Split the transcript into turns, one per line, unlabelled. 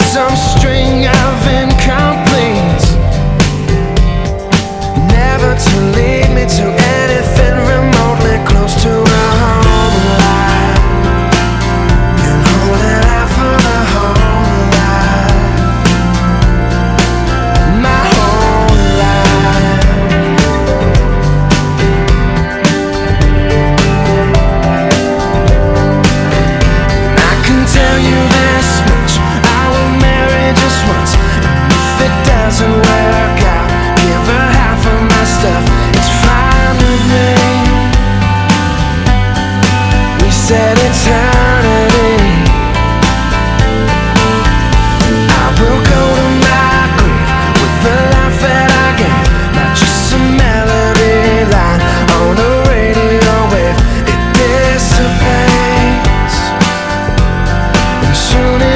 some string of incompletes, never to lead me to anything remotely close to a home life, and hold it out for the whole life, my whole life. I can tell you this much: I will marry just once, and if it doesn't work out, give her half of my stuff. It's fine with me. We said eternity. I will go to my grave with the life that I gave, not just some melody line on a radio wave. It dissipates, and soon